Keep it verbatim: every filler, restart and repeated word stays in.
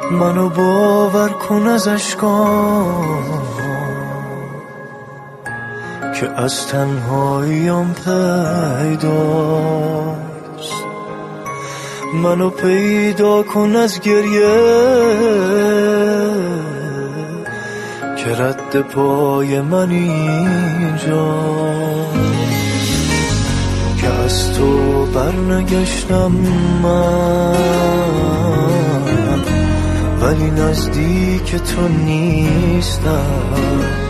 منو باور کن از اشکام که از تنهاییم پیداست. منو پیدا کن از گریه که رد پای من اینجاست. که از تو برنگشتم من ولی نزدیک تو نیستم.